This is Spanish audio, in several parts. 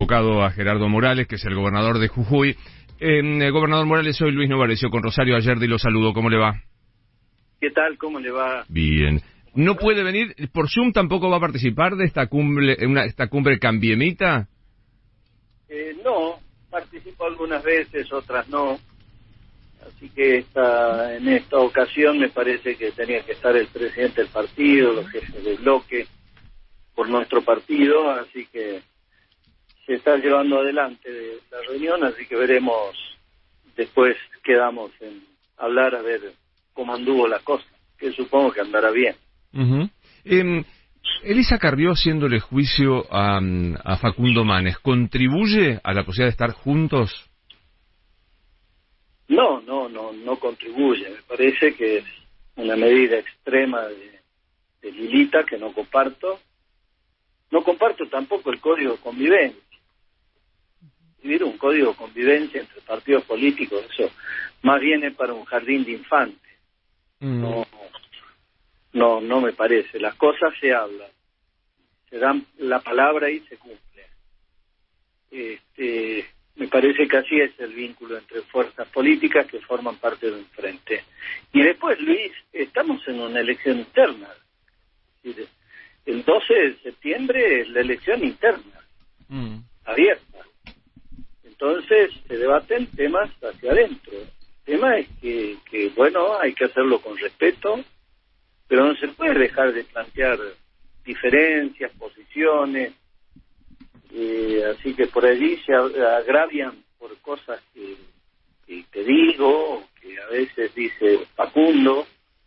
convocado a Gerardo Morales, que es el gobernador de Jujuy. Gobernador Morales, soy Luis Novarecio con Rosario Ayerdi, lo saludo. ¿Cómo le va? ¿Qué tal? ¿Cómo le va? Bien. ¿No puede venir? ¿Por Zoom tampoco va a participar de esta cumbre Cambiemita? No, participo algunas veces, otras no. Así que en esta ocasión me parece que tenía que estar el presidente del partido, los jefes de bloque, por nuestro partido, así que se está llevando adelante la reunión, así que veremos, después quedamos en hablar a ver cómo anduvo la cosa, que supongo que andará bien. Elisa Carrió, haciéndole juicio a Facundo Manes, ¿contribuye a la posibilidad de estar juntos? No contribuye. Me parece que es una medida extrema de Lilita que no comparto. No comparto tampoco el código de convivencia. Vivir un código de convivencia entre partidos políticos, eso más bien es para un jardín de infantes. No me parece. Las cosas se hablan, se dan la palabra y se cumple. Me parece que así es el vínculo entre fuerzas políticas que forman parte de un frente. Y después, Luis, estamos en una elección interna. El 12 de septiembre es la elección interna, abierta. Entonces se debaten temas hacia adentro. El tema es que bueno, hay que hacerlo con respeto, pero no se puede dejar de plantear diferencias, posiciones, así que por allí se agravian por cosas que digo, que a veces dice Facundo,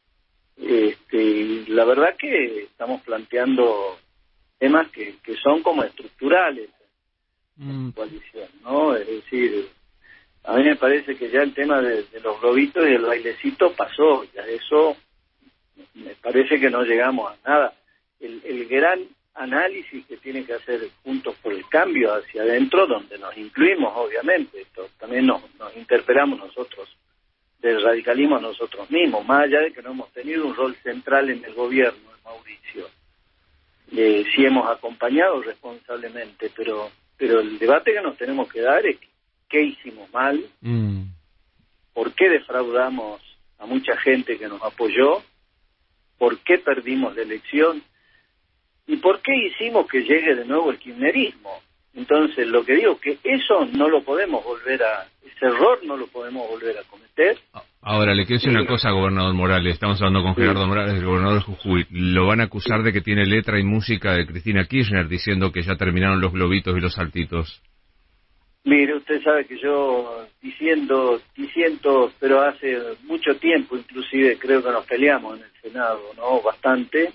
y la verdad que estamos planteando temas que son como estructurales en la coalición, ¿no? Es decir, a mí me parece que ya el tema de los globitos y el bailecito pasó, ya eso me parece que no llegamos a nada. El gran análisis que tiene que hacer Juntos por el Cambio hacia adentro, donde nos incluimos, obviamente, esto también nos interpelamos nosotros, del radicalismo a nosotros mismos, más allá de que no hemos tenido un rol central en el gobierno de Mauricio. Sí hemos acompañado responsablemente, pero el debate que nos tenemos que dar es qué hicimos mal, por qué defraudamos a mucha gente que nos apoyó, por qué perdimos la elección y por qué hicimos que llegue de nuevo el kirchnerismo. Entonces, lo que digo que eso no lo podemos ese error no lo podemos volver a cometer. Ahora, le quiero decir una cosa, gobernador Morales. Estamos hablando con Gerardo Morales, el gobernador de Jujuy. Lo van a acusar de que tiene letra y música de Cristina Kirchner, diciendo que ya terminaron los globitos y los saltitos. Mire, usted sabe que yo diciendo, pero hace mucho tiempo, inclusive creo que nos peleamos en el Senado, ¿no? Bastante.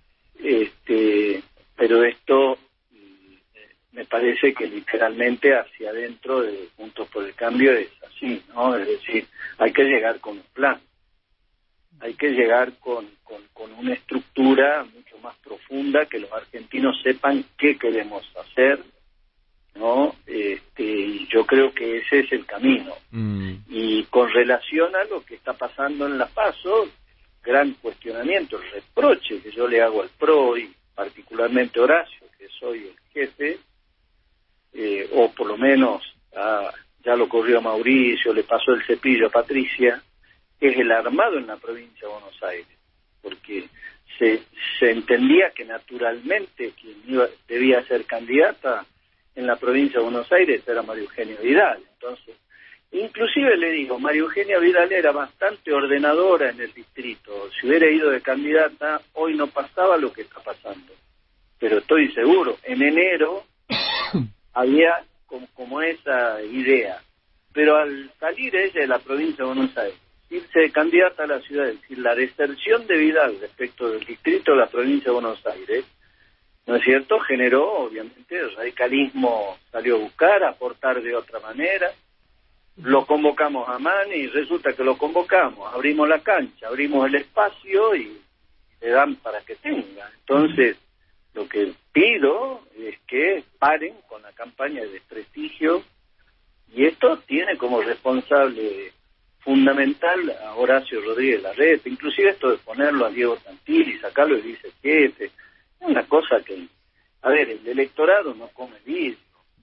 Pero esto me parece que literalmente hacia adentro de Juntos por el Cambio es así, ¿no? Es decir, hay que llegar con un plan, hay que llegar con una estructura mucho más profunda, que los argentinos sepan qué queremos hacer, ¿no? Y yo creo que ese es el camino. Y con relación a lo que está pasando en La Paso, gran cuestionamiento, el reproche que yo le hago al PRO y particularmente Horacio, que soy el jefe, o por lo menos ya lo corrió a Mauricio, le pasó el cepillo a Patricia, es el armado en la provincia de Buenos Aires, porque se entendía que naturalmente quien debía ser candidata en la provincia de Buenos Aires era María Eugenia Vidal. Entonces, inclusive le digo, María Eugenia Vidal era bastante ordenadora en el distrito. Si hubiera ido de candidata, hoy no pasaba lo que está pasando. Pero estoy seguro, en enero había como esa idea. Pero al salir ella de la provincia de Buenos Aires, irse de candidata a la ciudad, es decir, la deserción de Vidal respecto del distrito de la provincia de Buenos Aires, ¿no es cierto?, generó, obviamente, el radicalismo salió a buscar, a aportar de otra manera. Lo convocamos a Mani y resulta que lo convocamos, abrimos la cancha, abrimos el espacio y le dan para que tenga. Entonces, lo que pido es que paren con la campaña de desprestigio, y esto tiene como responsable fundamental a Horacio Rodríguez Larreta, inclusive esto de ponerlo a Diego Santilli, sacarlo y dice jefe, es una cosa que, a ver, el electorado no come vidrio,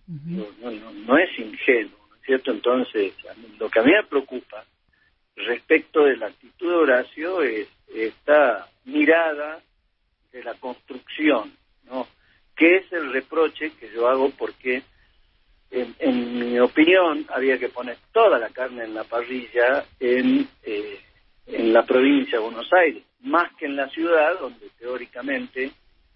No es ingenuo, ¿no es cierto? Entonces, lo que a mí me preocupa respecto de la actitud de Horacio es esta mirada de la construcción, ¿no? Que es el reproche que yo hago porque, en mi opinión, había que poner toda la carne en la parrilla en la provincia de Buenos Aires, más que en la ciudad, donde teóricamente,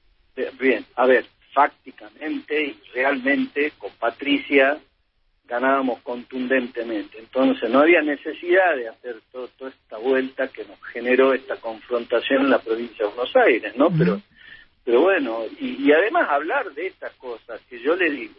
fácticamente y realmente con Patricia ganábamos contundentemente. Entonces no había necesidad de hacer toda esta vuelta que nos generó esta confrontación en la provincia de Buenos Aires, ¿no? Pero bueno, y además hablar de estas cosas que yo le digo,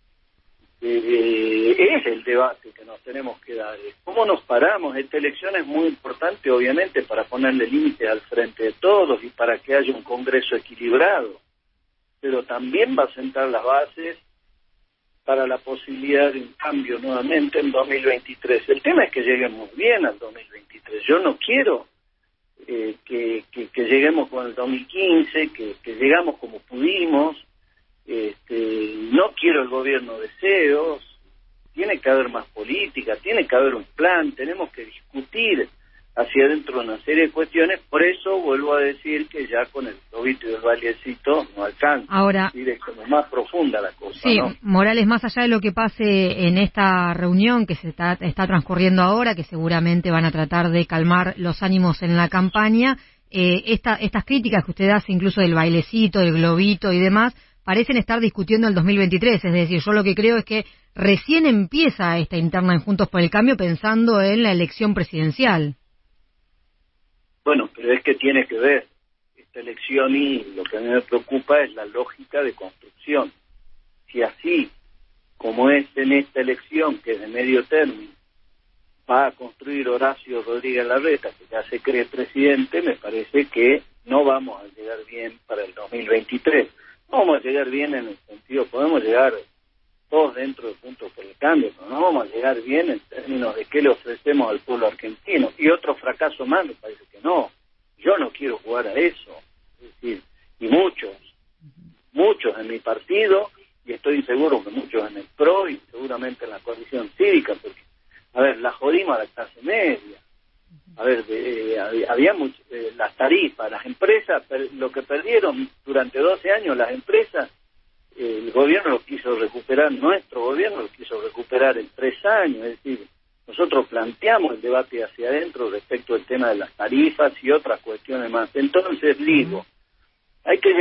es el debate que nos tenemos que dar. ¿Cómo nos paramos? Esta elección es muy importante, obviamente, para ponerle límites al frente de todos y para que haya un Congreso equilibrado, pero también va a sentar las bases para la posibilidad de un cambio nuevamente en 2023. El tema es que lleguemos bien al 2023. Yo no quiero que lleguemos con el 2015, que llegamos como pudimos. No quiero el gobierno de deseos. Tiene que haber más política, tiene que haber un plan, tenemos que discutir hacia adentro una serie de cuestiones. Por eso vuelvo a decir que ya con el globito y el vallecito no alcanza. Ahora, es como más profunda la cosa, sí, ¿no? Morales, más allá de lo que pase en esta reunión que se está transcurriendo ahora, que seguramente van a tratar de calmar los ánimos en la campaña, estas críticas que usted hace, incluso del bailecito, del globito y demás, parecen estar discutiendo el 2023. Es decir, yo lo que creo es que recién empieza esta interna en Juntos por el Cambio pensando en la elección presidencial. Bueno, pero es que tiene que ver esta elección, y lo que a mí me preocupa es la lógica de construcción. Si así como es en esta elección, que es de medio término, va a construir Horacio Rodríguez Larreta, que ya se cree presidente, me parece que no vamos a llegar bien para el 2023. No vamos a llegar bien en el sentido, podemos llegar todos dentro de Juntos por el Cambio, pero no vamos a llegar bien en términos de qué le ofrecemos al pueblo argentino. Y otro fracaso más, me parece que no. Yo no quiero jugar a eso. Es decir, y muchos en mi partido, y estoy seguro que muchos en el PRO y seguramente en la coalición cívica, porque, a ver, la jodimos a la clase media. A ver, había las tarifas, las empresas, lo que perdieron durante 12 años las empresas, el gobierno lo quiso recuperar, nuestro gobierno lo quiso recuperar en 3 años. Es decir, nosotros planteamos el debate hacia adentro respecto al tema de las tarifas y otras cuestiones más. Entonces digo, hay que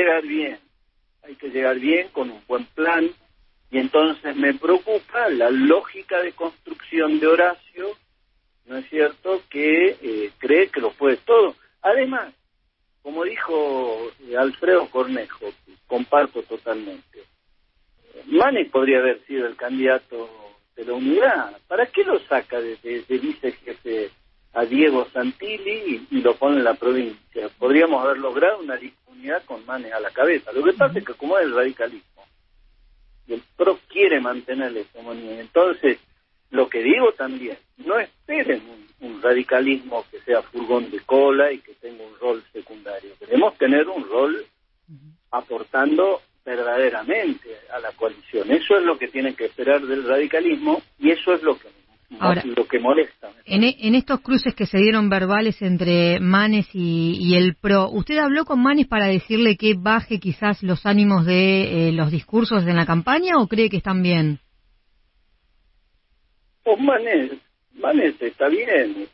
llegar bien con un buen plan, y entonces me preocupa la lógica de construcción de Horacio, ¿no es cierto?, que cree que lo puede todo. Además, como dijo Alfredo Cornejo, que comparto totalmente, Manes podría haber sido el candidato de la unidad. ¿Para qué lo saca de vicejefe a Diego Santilli y lo pone en la provincia? Podríamos haber logrado una unidad con Manes a la cabeza. Lo que pasa es que como es el radicalismo, y el PRO quiere mantener la hegemonía, entonces lo que digo también, no esperen un radicalismo que sea furgón de cola y que tenga un rol secundario. Queremos tener un rol aportando verdaderamente a la coalición. Eso es lo que tienen que esperar del radicalismo, y eso es lo que molesta. En estos cruces que se dieron verbales entre Manes y el PRO, ¿usted habló con Manes para decirle que baje quizás los ánimos de los discursos en la campaña, o cree que están bien? Pues Manes está bien,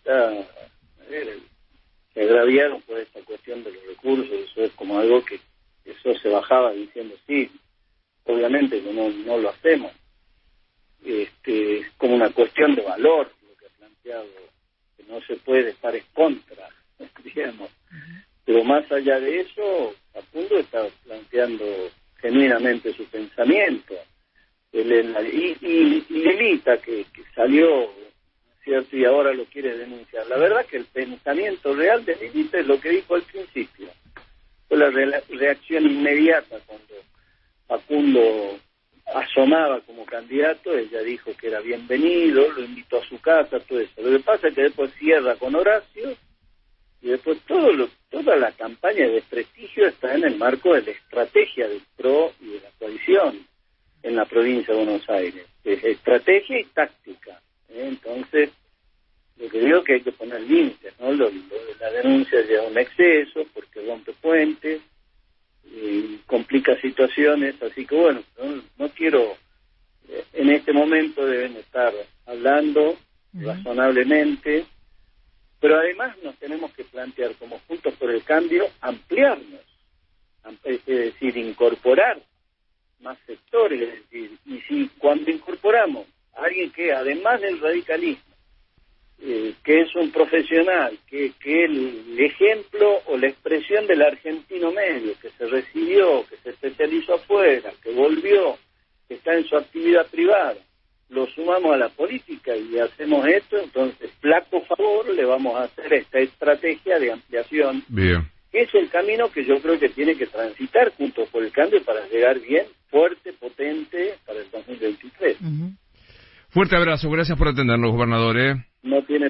se agraviaron por esta cuestión de los recursos. Eso es como algo que eso se bajaba diciendo sí, obviamente que no lo hacemos. Es como una cuestión de valor lo que ha planteado, que no se puede estar en contra, digamos. Pero más allá de eso, Facundo está planteando genuinamente su pensamiento. Y Lilita, que salió, ¿cierto?, y ahora lo quiere denunciar. La verdad que el pensamiento real de Lilita es lo que dijo al principio. Fue la reacción inmediata cuando Facundo asomaba como candidato. Ella dijo que era bienvenido, lo invitó a su casa, todo eso. Lo que pasa es que después cierra con Horacio, y después toda la campaña de desprestigio está en el marco de la estrategia del PRO y de la coalición. en la provincia de Buenos Aires. Es estrategia y táctica. Entonces, lo que digo es que hay que poner límites, ¿no? Lo de la denuncia lleva un exceso porque rompe puentes y complica situaciones, así que bueno, no quiero, en este momento deben estar hablando razonablemente, pero además nos tenemos que plantear como Juntos por el Cambio ampliarnos, es decir, incorporar más sectores, es decir, y si cuando incorporamos a alguien que además del radicalismo, que es un profesional, que el ejemplo o la expresión del argentino medio, que se recibió, que se especializó afuera, que volvió, que está en su actividad privada, lo sumamos a la política y hacemos esto, entonces flaco favor le vamos a hacer esta estrategia de ampliación. Bien. Es el camino que yo creo que tiene que transitar Juntos por el Cambio para llegar bien, fuerte, potente para el 2023. Fuerte abrazo, gracias por atendernos, gobernador. No tiene